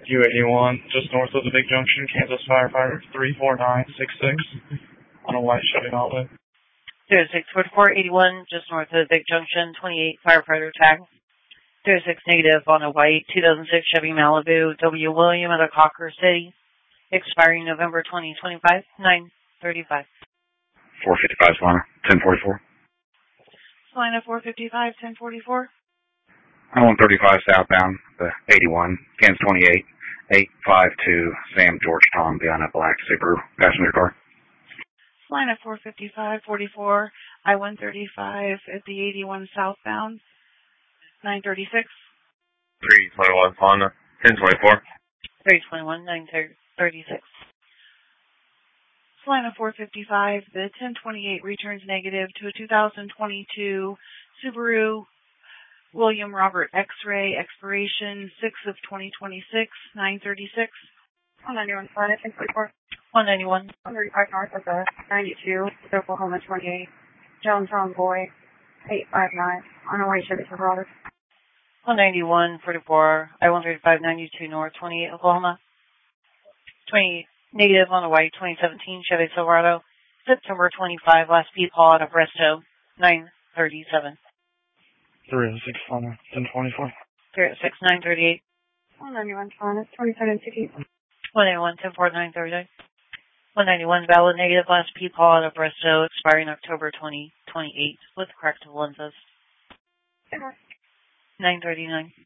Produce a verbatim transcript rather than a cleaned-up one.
U eighty-one, just north of the big junction, Kansas firefighter three four nine six six on a white Chevy Malibu. zero six four four eighty-one, just north of the big junction, twenty-eight firefighter tag. zero six negative on a white two thousand six Chevy Malibu, W. William at Cocker City, expiring November twenty twenty-five, nine thirty-five. four fifty-five, Solana, ten forty-four. Solana four fifty-five, ten forty-four. one thirty-five southbound, the eighty-one, Kansas twenty-eight, eight five two, Sam George Tom, behind a black Subaru passenger car. Solana four fifty-five, forty-four, I one thirty-five at the eighty-one southbound, nine thirty-six. three twenty-one, Solana, ten twenty-four. three twenty-one, nine thirty-six. Solana four fifty-five, the ten twenty-eight returns negative to a two thousand twenty-two Subaru William Robert X-Ray, expiration six of twenty twenty-six, nine thirty-six. one ninety-one, Solana, ten forty-four. one ninety-one. one thirty-five north of the ninety-two, Oklahoma twenty-eight, Jones on Boy, eight five nine, on our way to the Silverado. one ninety-one, forty-four, I one thirty-five, ninety-two north, twenty-eight, Oklahoma. twenty negative on a white twenty seventeen Chevy Silverado, September twenty-fifth, last P Paul out of Resto, nine thirty-seven. three oh six, Solana, ten twenty-four. three oh six, nine thirty-eight. one ninety-one, Solana, twenty-seven sixty. one ninety-one, ten four, nine thirty-nine. one ninety-one, valid negative, last P Paul out of Resto, expiring October twenty twenty-eight, with corrective lenses. nine thirty-nine.